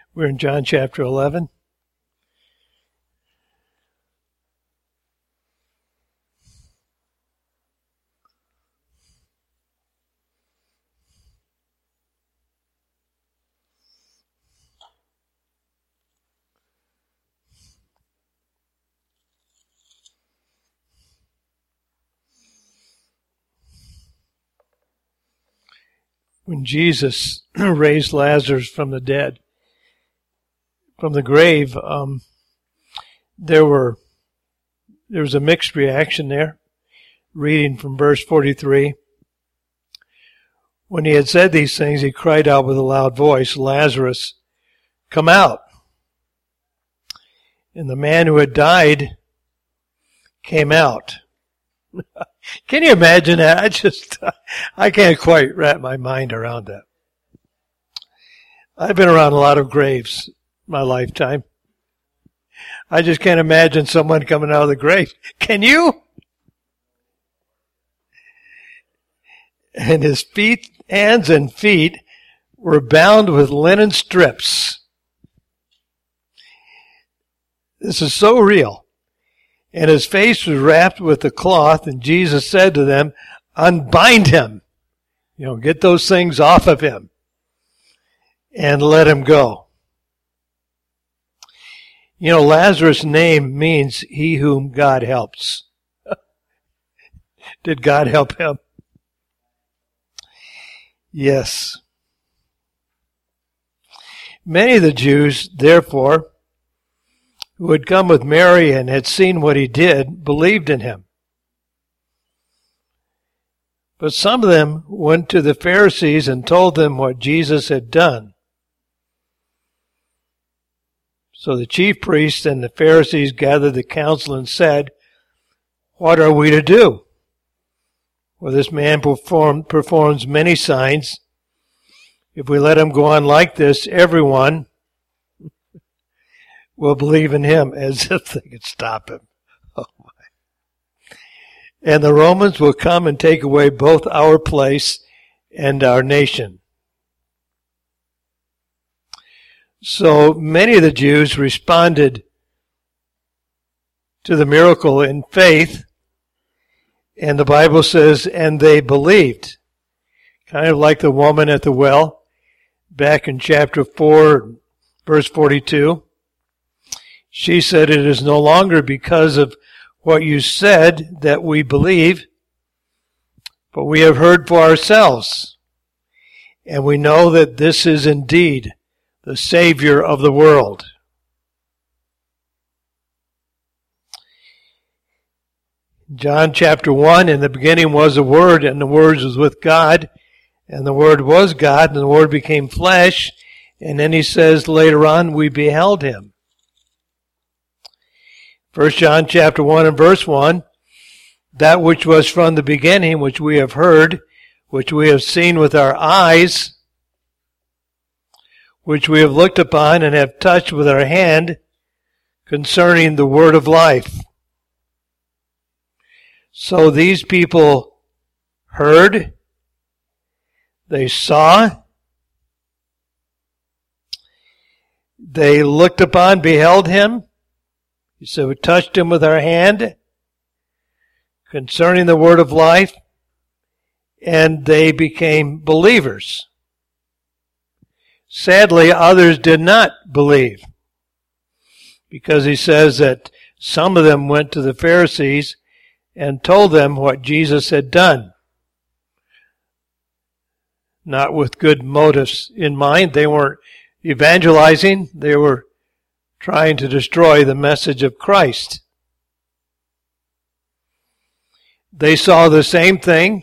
We're in John chapter 11. When Jesus raised Lazarus from the dead, from the grave, there was a mixed reaction there. Reading from verse 43. When he had said these things, he cried out with a loud voice, "Lazarus, come out." And the man who had died came out. Can you imagine that? I can't quite wrap my mind around that. I've been around a lot of graves in my lifetime. I just can't imagine someone coming out of the grave. Can you? And his hands and feet were bound with linen strips. This is so real. And his face was wrapped with a cloth, and Jesus said to them, "Unbind him." Get those things off of him and let him go. Lazarus' name means he whom God helps. Did God help him? Yes. Many of the Jews, therefore, who had come with Mary and had seen what he did, believed in him. But some of them went to the Pharisees and told them what Jesus had done. So the chief priests and the Pharisees gathered the council and said, "What are we to do? For this man performs many signs. If we let him go on like this, everyone will believe in him," as if they could stop him. Oh my. "And the Romans will come and take away both our place and our nation." So many of the Jews responded to the miracle in faith, and the Bible says, and they believed. Kind of like the woman at the well, back in chapter 4, verse 42. She said, "It is no longer because of what you said that we believe, but we have heard for ourselves, and we know that this is indeed the Savior of the world." John chapter 1, in the beginning was the Word, and the Word was with God, and the Word was God, and the Word became flesh, and then he says later on, we beheld him. 1 John chapter 1 and verse 1, "That which was from the beginning, which we have heard, which we have seen with our eyes, which we have looked upon and have touched with our hand, concerning the word of life." So these people heard, they saw, they looked upon, beheld him. He said, "We touched him with our hand concerning the word of life," and they became believers. Sadly, others did not believe, because he says that some of them went to the Pharisees and told them what Jesus had done. Not with good motives in mind. They weren't evangelizing. They were trying to destroy the message of Christ. They saw the same thing.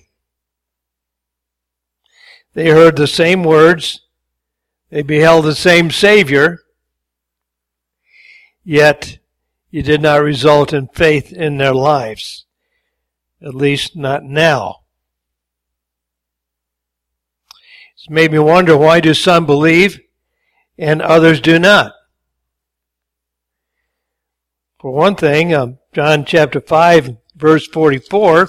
They heard the same words. They beheld the same Savior. Yet it did not result in faith in their lives. At least not now. It's made me wonder, why do some believe and others do not? For one thing, John chapter 5, verse 44,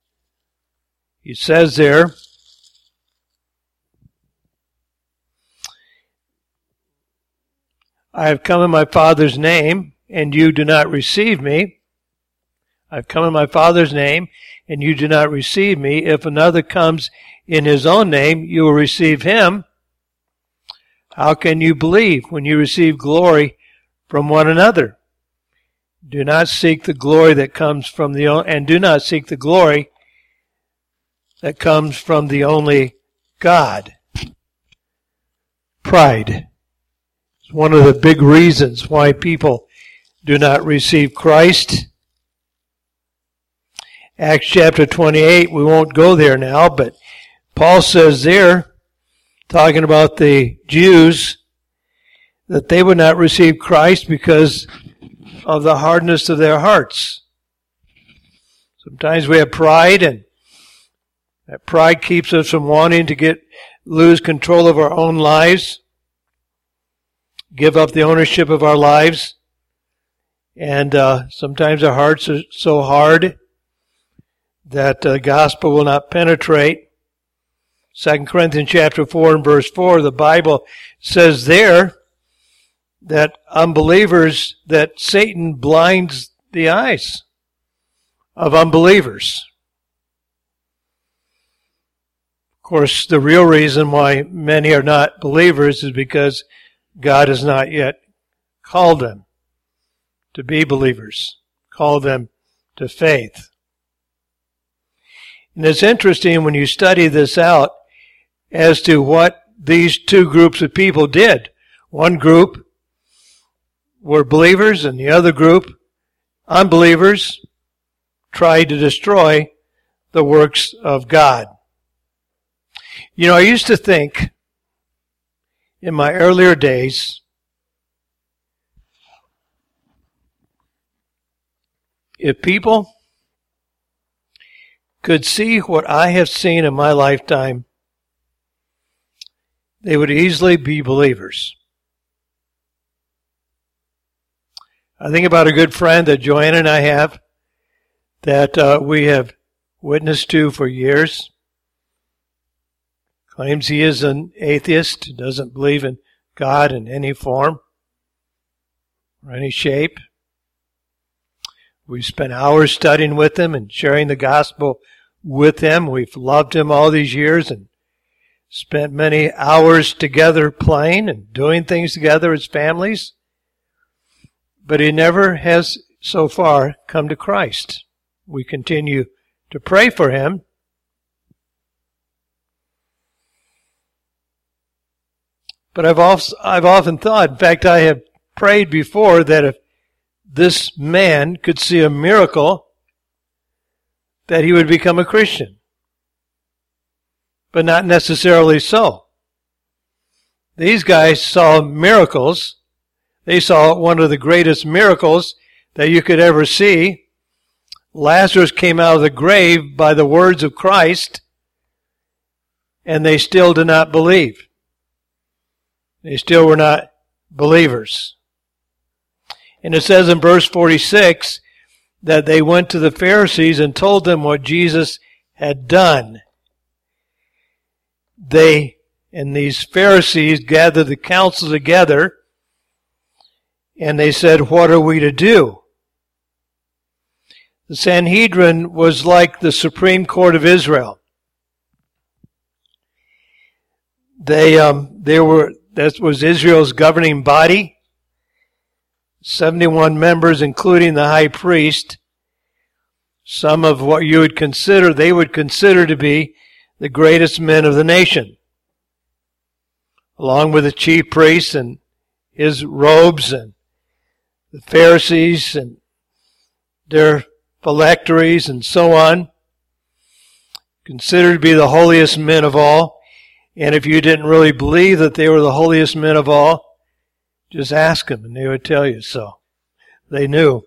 he says there, I have come in my Father's name, and you do not receive me. I've come in my Father's name, and you do not receive me. If another comes in his own name, you will receive him. How can you believe when you receive glory from one another? Do not seek the glory that comes from do not seek the glory that comes from the only God. Pride is one of the big reasons why people do not receive Christ. Acts chapter 28, we won't go there now, but Paul says there, talking about the Jews, that they would not receive Christ because of the hardness of their hearts. Sometimes we have pride, and that pride keeps us from wanting to lose control of our own lives, give up the ownership of our lives, and sometimes our hearts are so hard that the gospel will not penetrate. 2 Corinthians chapter 4 and verse 4, the Bible says there that unbelievers, that Satan blinds the eyes of unbelievers. Of course, the real reason why many are not believers is because God has not yet called them to be believers, called them to faith. And it's interesting when you study this out as to what these two groups of people did. One group were believers, and the other group, unbelievers, tried to destroy the works of God. You know, I used to think in my earlier days, if people could see what I have seen in my lifetime, they would easily be believers. I think about a good friend that Joanna and I have that we have witnessed to for years. Claims he is an atheist, doesn't believe in God in any form or any shape. We've spent hours studying with him and sharing the gospel with him. We've loved him all these years and spent many hours together playing and doing things together as families. But he never has so far come to Christ. We continue to pray for him. But I've often thought, in fact, I have prayed before that if this man could see a miracle, that he would become a Christian. But not necessarily so. These guys saw miracles. They saw one of the greatest miracles that you could ever see. Lazarus came out of the grave by the words of Christ, and they still did not believe. They still were not believers. And it says in verse 46 that they went to the Pharisees and told them what Jesus had done. These Pharisees gathered the council together, and they said, "What are we to do?" The Sanhedrin was like the Supreme Court of Israel. That was Israel's governing body. 71 members, including the high priest. Some of what they would consider to be the greatest men of the nation. Along with the chief priest and his robes and the Pharisees and their phylacteries and so on. Considered to be the holiest men of all. And if you didn't really believe that they were the holiest men of all, just ask them and they would tell you so. They knew.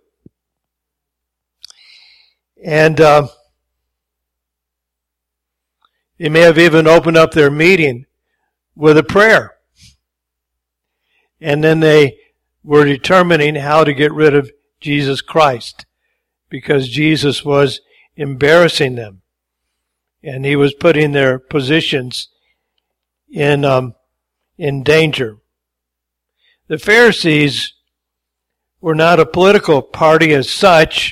And they may have even opened up their meeting with a prayer. And then they were determining how to get rid of Jesus Christ, because Jesus was embarrassing them. And he was putting their positions in danger. The Pharisees were not a political party as such,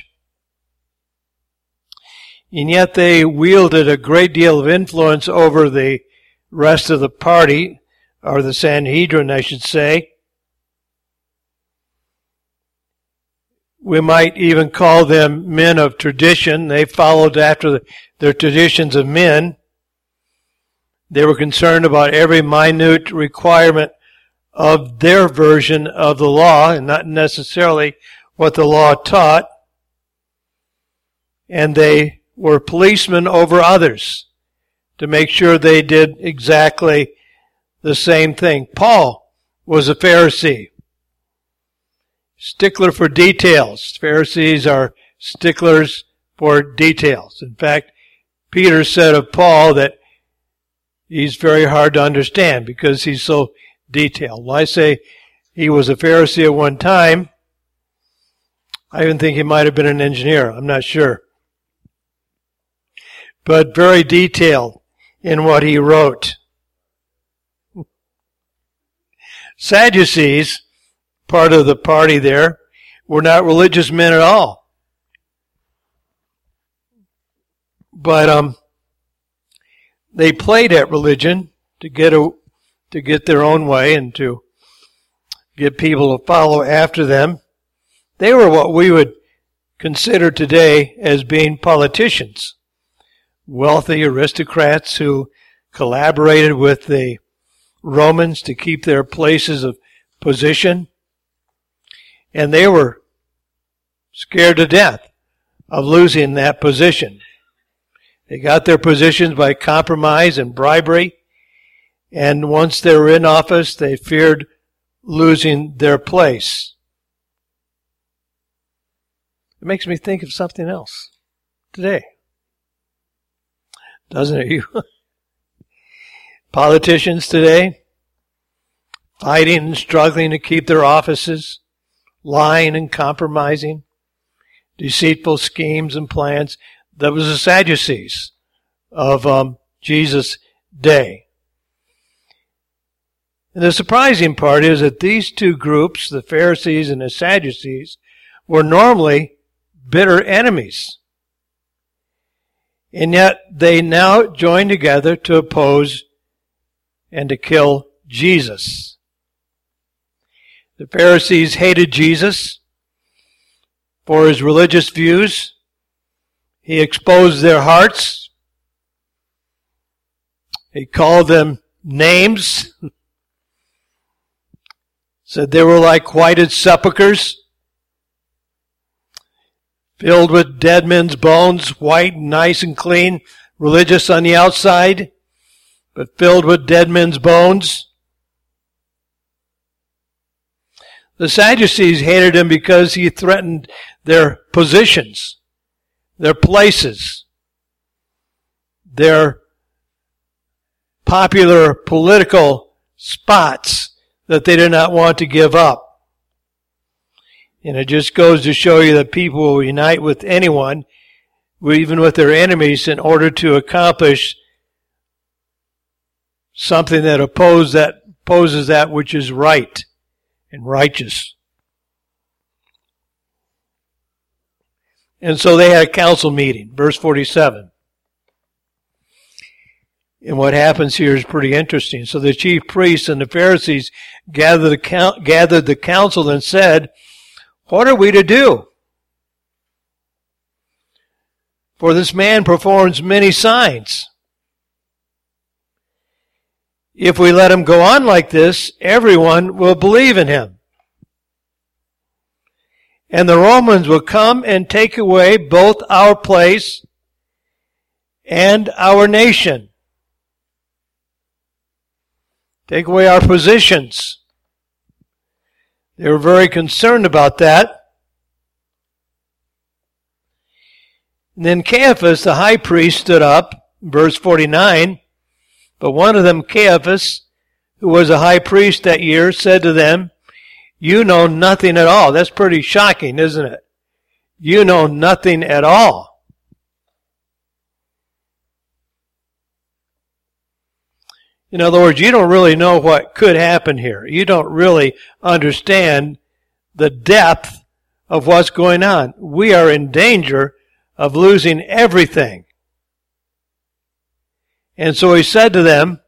and yet they wielded a great deal of influence over the rest of the party, or the Sanhedrin, I should say. We might even call them men of tradition. They followed after their traditions of men. They were concerned about every minute requirement of their version of the law and not necessarily what the law taught. And they were policemen over others to make sure they did exactly the same thing. Paul was a Pharisee, stickler for details. Pharisees are sticklers for details. In fact, Peter said of Paul that he's very hard to understand because he's so detailed. When I say he was a Pharisee at one time, I even think he might have been an engineer. I'm not sure. But very detailed in what he wrote. Sadducees, part of the party there, were not religious men at all. But they played at religion to get their own way and to get people to follow after them. They were what we would consider today as being politicians, wealthy aristocrats who collaborated with the Romans to keep their places of position, and they were scared to death of losing that position. They got their positions by compromise and bribery, and once they were in office, they feared losing their place. It makes me think of something else today. Doesn't it, you? Politicians today, fighting and struggling to keep their offices, lying and compromising, deceitful schemes and plans. That was the Sadducees of Jesus' day. And the surprising part is that these two groups, the Pharisees and the Sadducees, were normally bitter enemies. And yet they now join together to oppose and to kill Jesus. The Pharisees hated Jesus for his religious views. He exposed their hearts. He called them names. Said they were like whited sepulchres, filled with dead men's bones, white, nice and clean, religious on the outside, but filled with dead men's bones. The Sadducees hated him because he threatened their positions, their places, their popular political spots that they did not want to give up. And it just goes to show you that people will unite with anyone, even with their enemies, in order to accomplish something that opposes that which is right and righteous. And so they had a council meeting, verse 47. And what happens here is pretty interesting. So the chief priests and the Pharisees gathered the council and said, "What are we to do? For this man performs many signs. If we let him go on like this, everyone will believe in him. And the Romans will come and take away both our place and our nation. Take away our positions." They were very concerned about that. And then Caiaphas, the high priest, stood up, verse 49. But one of them, Caiaphas, who was a high priest that year, said to them, "You know nothing at all." That's pretty shocking, isn't it? You know nothing at all. In other words, you don't really know what could happen here. You don't really understand the depth of what's going on. We are in danger of losing everything. And so he said to them,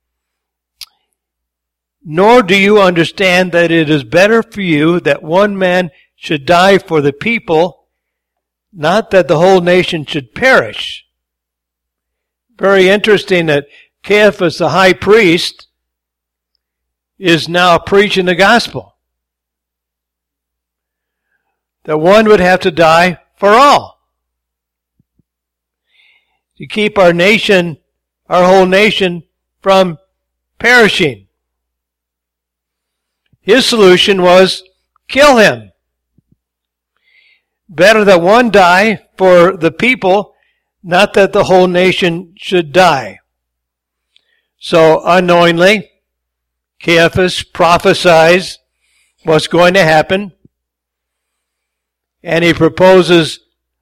nor do you understand that it is better for you that one man should die for the people, not that the whole nation should perish. Very interesting that Caiaphas, the high priest, is now preaching the gospel. That one would have to die for all. To keep our nation, our whole nation, from perishing. His solution was kill him. Better that one die for the people, not that the whole nation should die. So unknowingly, Caiaphas prophesies what's going to happen, and he proposes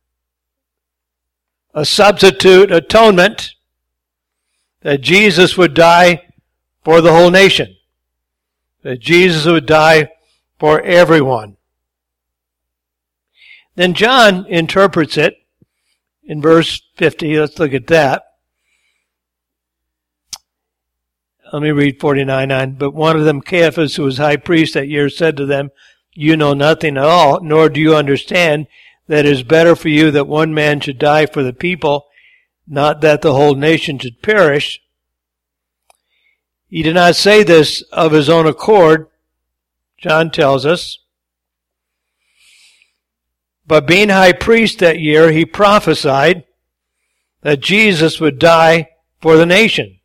a substitute atonement that Jesus would die for the whole nation. That Jesus would die for everyone. Then John interprets it in verse 50. Let's look at that. Let me read 49. But one of them, Caiaphas, who was high priest that year, said to them, you know nothing at all, nor do you understand that it is better for you that one man should die for the people, not that the whole nation should perish. He did not say this of his own accord, John tells us. But being high priest that year, he prophesied that Jesus would die for the nation.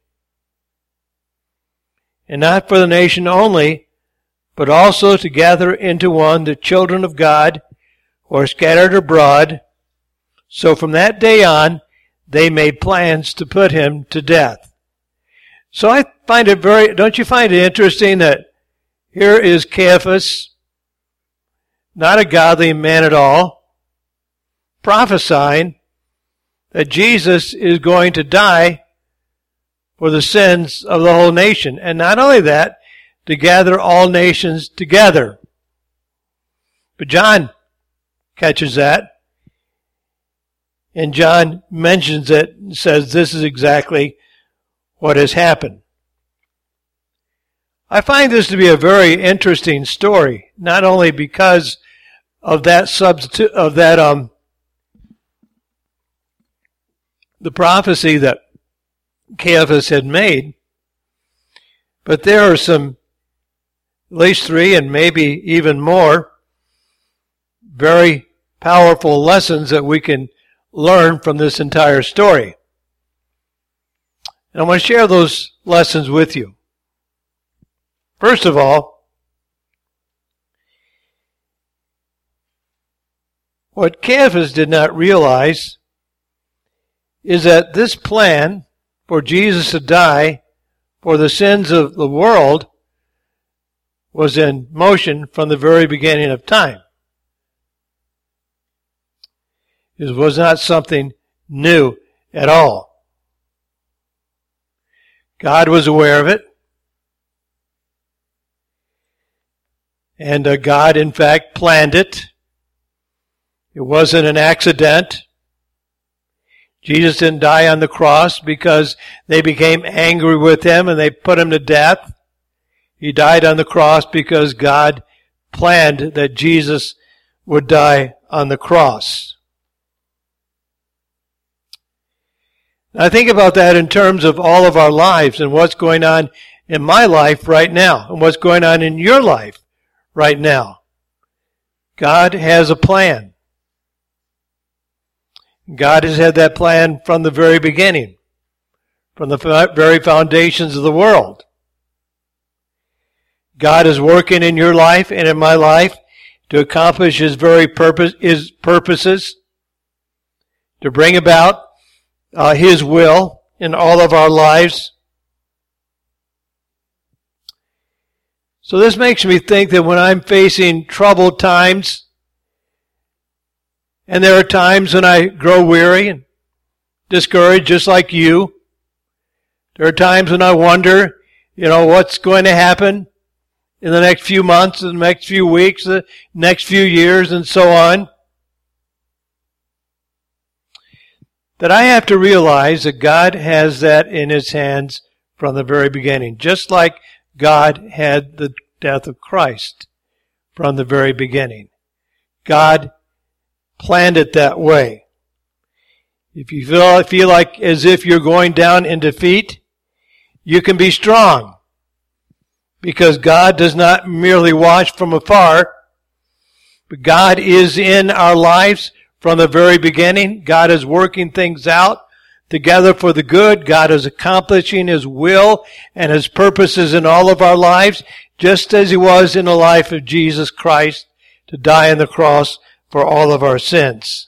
And not for the nation only, but also to gather into one the children of God who are scattered abroad. So from that day on, they made plans to put him to death. So I find it don't you find it interesting that here is Caiaphas, not a godly man at all, prophesying that Jesus is going to die for the sins of the whole nation. And not only that, to gather all nations together. But John catches that. And John mentions it and says this is exactly what has happened. I find this to be a very interesting story, not only because of that the prophecy that Caiaphas had made, but there are some, at least 3 and maybe even more, very powerful lessons that we can learn from this entire story. And I want to share those lessons with you. First of all, what Caiaphas did not realize is that this plan for Jesus to die for the sins of the world was in motion from the very beginning of time. It was not something new at all. God was aware of it. And God, in fact, planned it. It wasn't an accident. Jesus didn't die on the cross because they became angry with him and they put him to death. He died on the cross because God planned that Jesus would die on the cross. I think about that in terms of all of our lives and what's going on in my life right now and what's going on in your life right now. God has a plan. God has had that plan from the very beginning, from the very foundations of the world. God is working in your life and in my life to accomplish His very purposes, to bring about His will in all of our lives. So this makes me think that when I'm facing troubled times, and there are times when I grow weary and discouraged just like you, There are times when I wonder, what's going to happen in the next few months, the next few weeks, the next few years, and so on. That I have to realize that God has that in His hands from the very beginning, just like God had the death of Christ from the very beginning. God planned it that way. If you feel like as if you're going down in defeat, you can be strong, because God does not merely watch from afar, but God is in our lives from the very beginning. God is working things out together for the good. God is accomplishing His will and His purposes in all of our lives, just as He was in the life of Jesus Christ to die on the cross for all of our sins.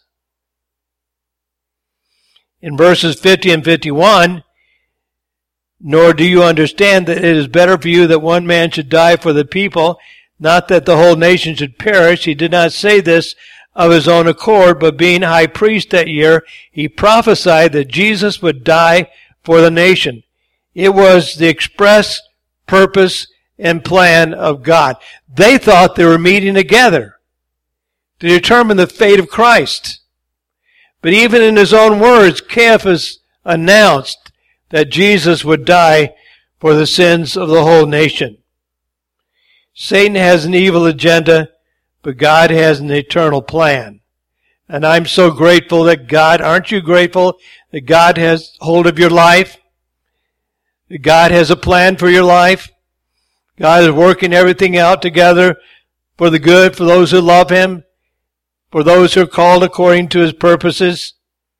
In verses 50 and 51, nor do you understand that it is better for you that one man should die for the people, not that the whole nation should perish. He did not say this of His own accord, but being high priest that year, He prophesied that Jesus would die for the nation. It was the express purpose and plan of God. They thought they were meeting together to determine the fate of Christ. But even in His own words, Caiaphas announced that Jesus would die for the sins of the whole nation. Satan has an evil agenda, but God has an eternal plan. And I'm so grateful that God, aren't you grateful that God has hold of your life? That God has a plan for your life? God is working everything out together for the good, for those who love Him, for those who are called according to His purposes.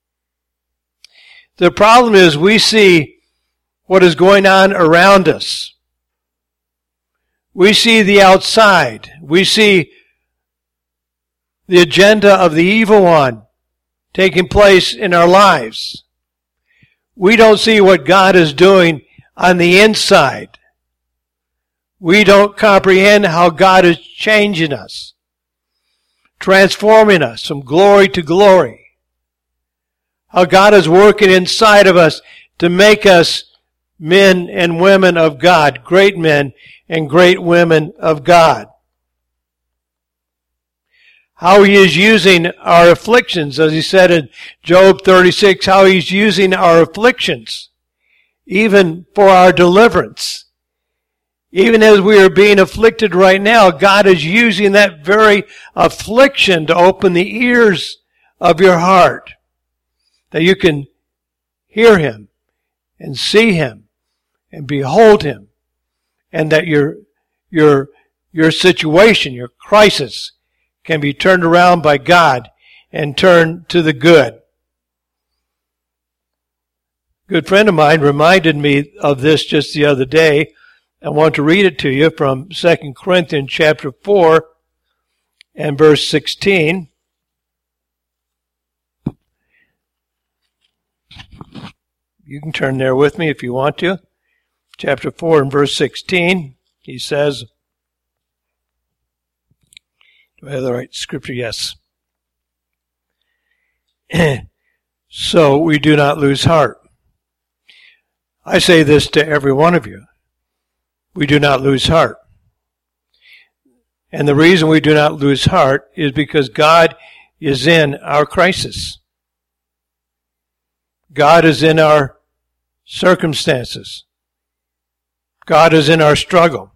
The problem is we see what is going on around us. We see the outside. We see the agenda of the evil one taking place in our lives. We don't see what God is doing on the inside. We don't comprehend how God is changing us, transforming us from glory to glory. How God is working inside of us to make us men and women of God, great men and great women of God. How He is using our afflictions, as He said in Job 36, how He's using our afflictions, even for our deliverance. Even as we are being afflicted right now, God is using that very affliction to open the ears of your heart, that you can hear Him and see Him and behold Him, and that your situation, your crisis, can be turned around by God and turned to the good. A good friend of mine reminded me of this just the other day. I want to read it to you from 2 Corinthians chapter 4 and verse 16. You can turn there with me if you want to. Chapter 4 and verse 16, he says, do I have the right scripture? Yes. So we do not lose heart. I say this to every one of you. We do not lose heart. And the reason we do not lose heart is because God is in our crisis. God is in our circumstances. God is in our struggle.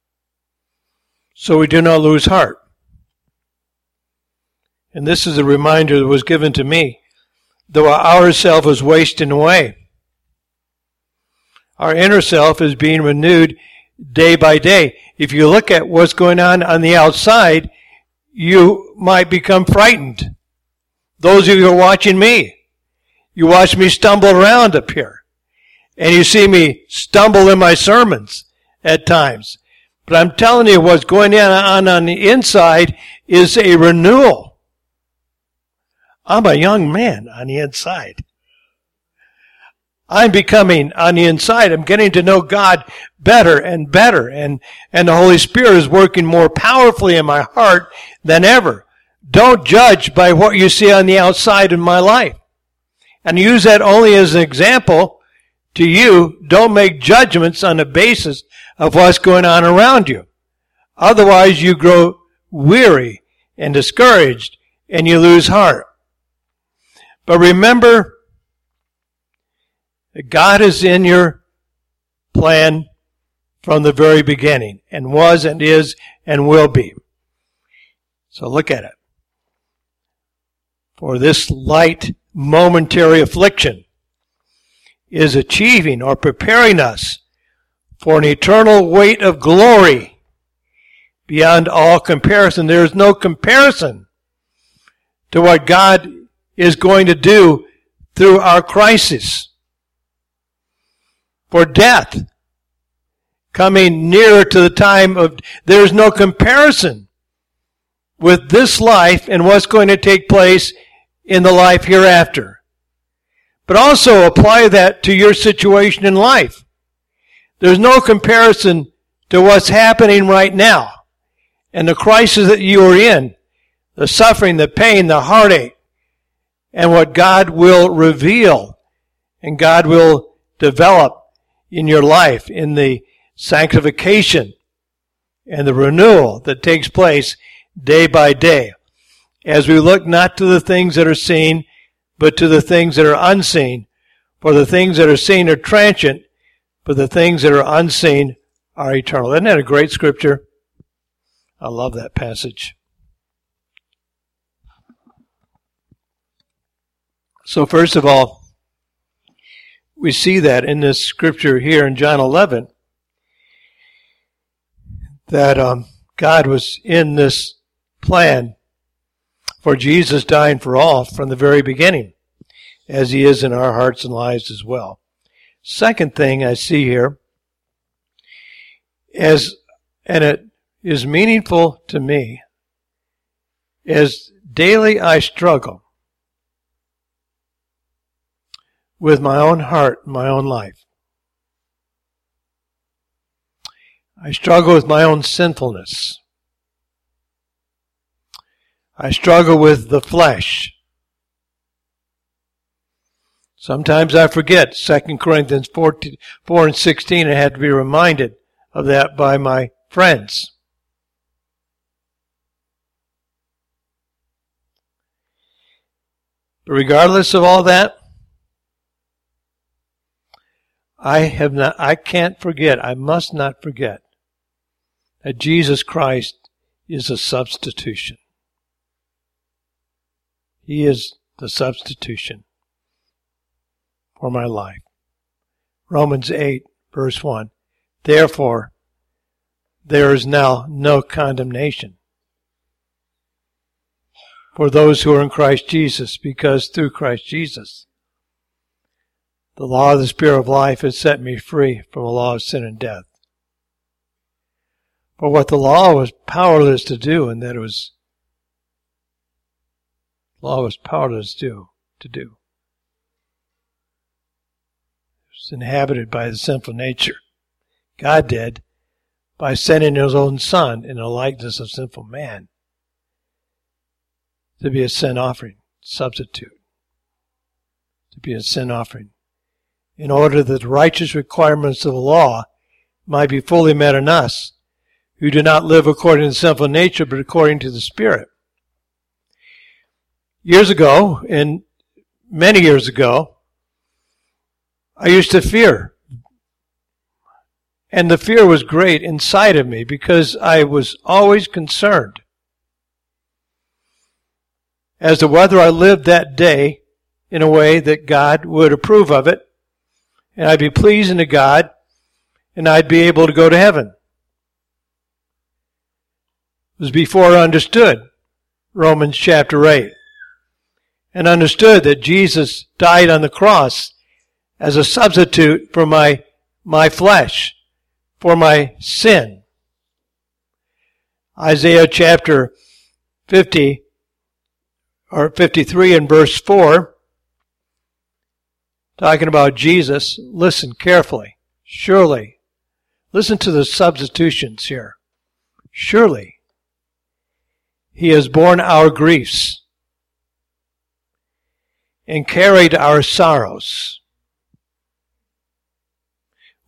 So we do not lose heart. And this is a reminder that was given to me. Though our self is wasting away, our inner self is being renewed day by day. If you look at what's going on the outside, you might become frightened. Those of you who are watching me, you watch me stumble around up here. And you see me stumble in my sermons at times. But I'm telling you, what's going on the inside is a renewal. I'm a young man on the inside. I'm becoming on the inside. I'm getting to know God better and better. And the Holy Spirit is working more powerfully in my heart than ever. Don't judge by what you see on the outside in my life. And use that only as an example to you, don't make judgments on the basis of what's going on around you. Otherwise, you grow weary and discouraged, and you lose heart. But remember that God is in your plan from the very beginning, and was and is and will be. So look at it. For this light momentary affliction is achieving or preparing us for an eternal weight of glory beyond all comparison. There is no comparison to what God is going to do through our crisis. For death coming nearer to the time of, there is no comparison with this life and what's going to take place in the life hereafter. But also apply that to your situation in life. There's no comparison to what's happening right now and the crisis that you are in, the suffering, the pain, the heartache, and what God will reveal and God will develop in your life, in the sanctification and the renewal that takes place day by day. As we look not to the things that are seen, but to the things that are unseen. For the things that are seen are transient, but the things that are unseen are eternal. Isn't that a great scripture? I love that passage. So first of all, we see that in this scripture here in John 11, that God was in this plan for Jesus dying for all from the very beginning, as he is in our hearts and lives as well. Second thing I see here, and it is meaningful to me, is daily I struggle with my own heart, my own life. I struggle with my own sinfulness. I struggle with the flesh. Sometimes I forget 2 Corinthians 4 and 16. I had to be reminded of that by my friends. But regardless of all that, I can't forget, I must not forget that Jesus Christ is a substitution. He is the substitution for my life. Romans 8, verse 1. Therefore, there is now no condemnation for those who are in Christ Jesus, because through Christ Jesus, the law of the Spirit of life has set me free from the law of sin and death. For what the law was powerless to do, and that it was law was powerless to do. It was inhabited by the sinful nature. God did by sending his own Son in the likeness of sinful man to be a sin offering, substitute, to be a sin offering, in order that the righteous requirements of the law might be fully met in us, who do not live according to the sinful nature, but according to the Spirit. Years ago, and many years ago, I used to fear. And the fear was great inside of me because I was always concerned as to whether I lived that day in a way that God would approve of it, and I'd be pleasing to God, and I'd be able to go to heaven. It was before I understood Romans chapter 8 and understood that Jesus died on the cross as a substitute for my flesh, for my sin. Isaiah chapter 50 or 53 and verse 4, talking about Jesus, listen carefully. Surely, listen to the substitutions here. Surely, he has borne our griefs and carried our sorrows.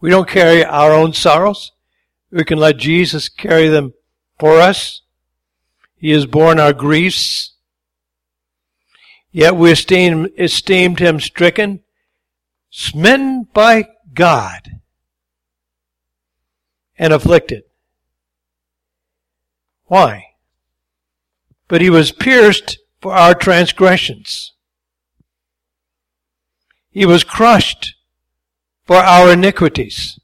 We don't carry our own sorrows. We can let Jesus carry them for us. He has borne our griefs. Yet we esteemed him stricken, smitten by God, and afflicted. Why? But he was pierced for our transgressions. He was crushed for our iniquities.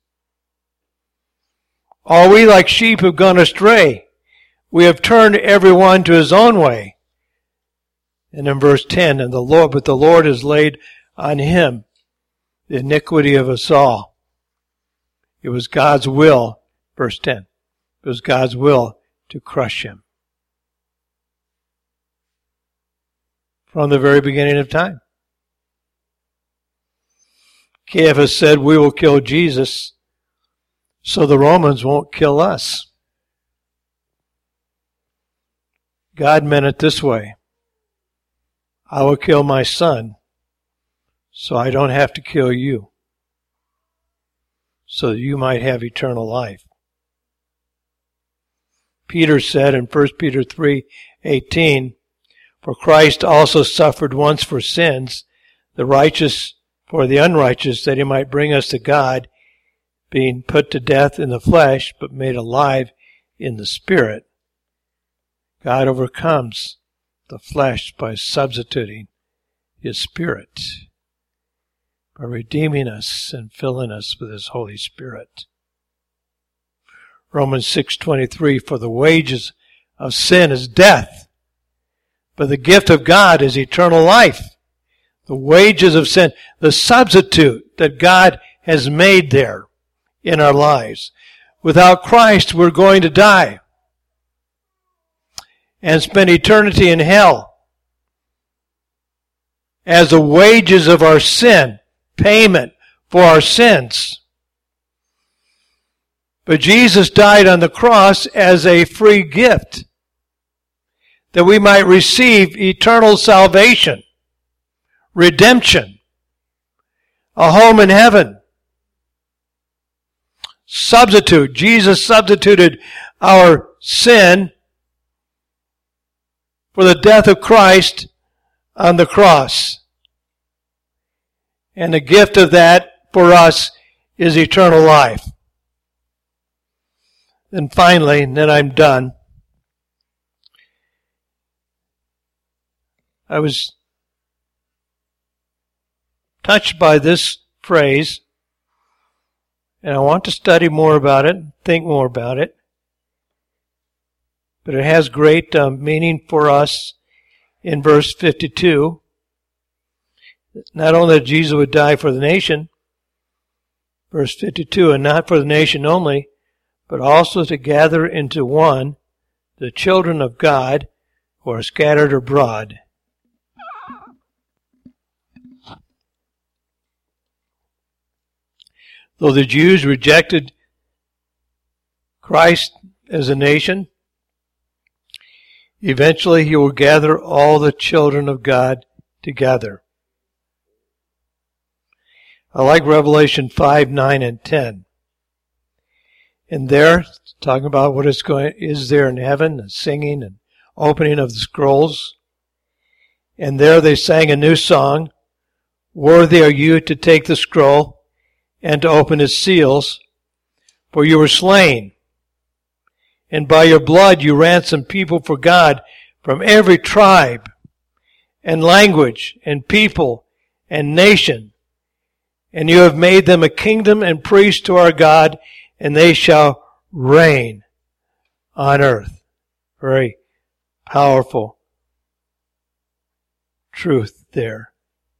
All we like sheep have gone astray. We have turned every one to his own way. And in verse 10, but the Lord has laid on him the iniquity of us all. It was God's will, verse 10, it was God's will to crush him. From the very beginning of time. Caiaphas said, we will kill Jesus so the Romans won't kill us. God meant it this way. I will kill my son so I don't have to kill you, so that you might have eternal life. Peter said in 1 Peter 3:18, for Christ also suffered once for sins, the righteous for the unrighteous, that he might bring us to God, being put to death in the flesh, but made alive in the Spirit. God overcomes the flesh by substituting his Spirit, by redeeming us and filling us with his Holy Spirit. Romans 6:23, for the wages of sin is death, but the gift of God is eternal life. The wages of sin, the substitute that God has made there in our lives. Without Christ, we're going to die and spend eternity in hell as the wages of our sin, payment for our sins. But Jesus died on the cross as a free gift that we might receive eternal salvation, redemption, a home in heaven. Substitute. Jesus substituted our sin for the death of Christ on the cross. And the gift of that for us is eternal life. And finally, and then I'm done, I was touched by this phrase, and I want to study more about it, think more about it. But it has great meaning for us in verse 52. Not only that Jesus would die for the nation, verse 52, and not for the nation only, but also to gather into one the children of God who are scattered abroad. Though the Jews rejected Christ as a nation, eventually he will gather all the children of God together. I like Revelation 5, 9, and 10. And there, talking about what is there in heaven, the singing and opening of the scrolls. And there they sang a new song, worthy are you to take the scroll and to open its seals, for you were slain, and by your blood you ransomed people for God from every tribe and language and people and nation, and you have made them a kingdom and priests to our God, and they shall reign on earth. Very powerful truth there.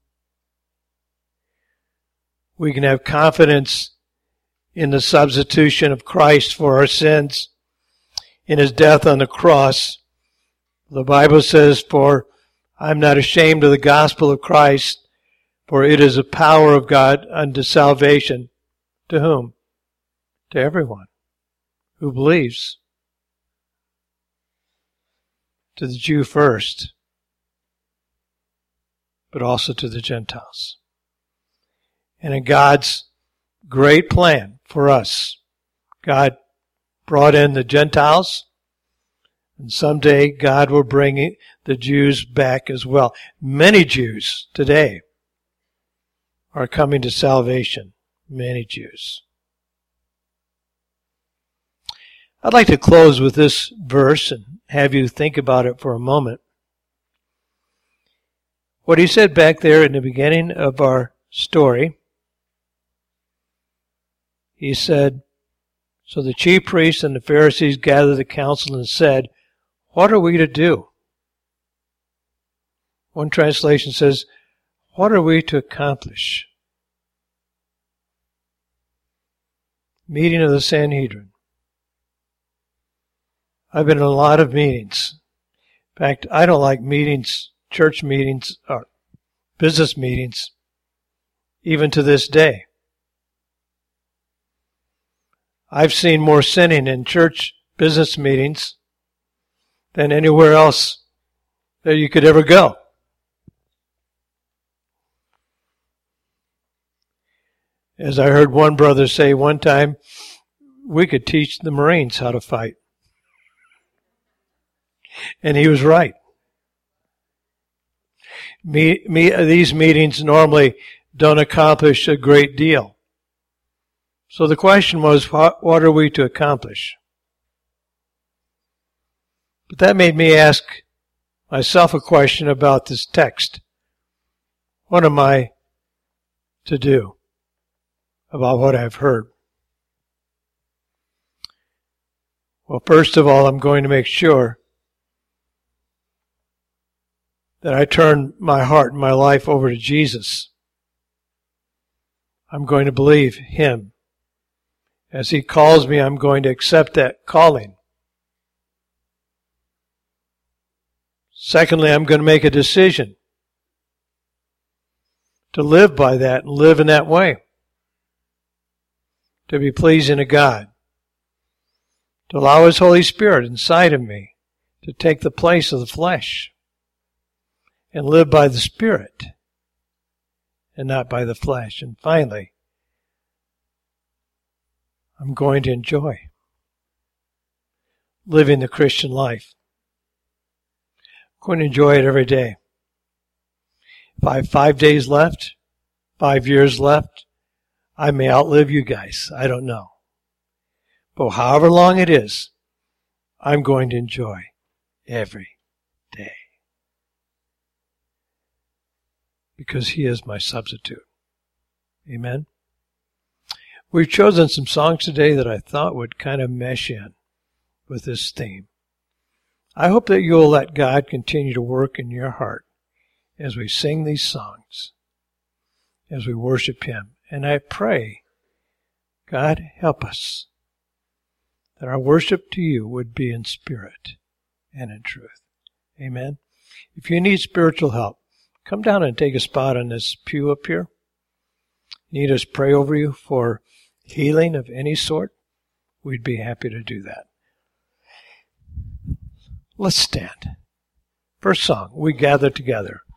We can have confidence in the substitution of Christ for our sins, in his death on the cross. The Bible says, for I'm not ashamed of the gospel of Christ, for it is the power of God unto salvation. To whom? To everyone who believes. To the Jew first, but also to the Gentiles. And in God's great plan for us. God brought in the Gentiles, and someday God will bring the Jews back as well. Many Jews today are coming to salvation. Many Jews. I'd like to close with this verse and have you think about it for a moment. What he said back there in the beginning of our story, he said, "So the chief priests and the Pharisees gathered the council and said, 'What are we to do?' One translation says, 'What are we to accomplish?' Meeting of the Sanhedrin. I've been in a lot of meetings. In fact, I don't like meetings, church meetings, or business meetings, even to this day. I've seen more sinning in church business meetings than anywhere else that you could ever go. As I heard one brother say one time, we could teach the Marines how to fight. And he was right. These meetings normally don't accomplish a great deal. So the question was, what are we to accomplish? But that made me ask myself a question about this text. What am I to do about what I've heard? Well, first of all, I'm going to make sure that I turn my heart and my life over to Jesus. I'm going to believe Him. As He calls me, I'm going to accept that calling. Secondly, I'm going to make a decision to live by that and live in that way. To be pleasing to God. To allow His Holy Spirit inside of me to take the place of the flesh. And live by the Spirit and not by the flesh. And finally, I'm going to enjoy living the Christian life. I'm going to enjoy it every day. If I have 5 days left, 5 years left, I may outlive you guys. I don't know. But however long it is, I'm going to enjoy every day. Because He is my substitute. Amen? We've chosen some songs today that I thought would kind of mesh in with this theme. I hope that you'll let God continue to work in your heart as we sing these songs, as we worship Him. And I pray, God, help us, that our worship to You would be in spirit and in truth. Amen? If you need spiritual help, come down and take a spot on this pew up here. Need us pray over you for healing of any sort? We'd be happy to do that. Let's stand. First song, We Gather Together.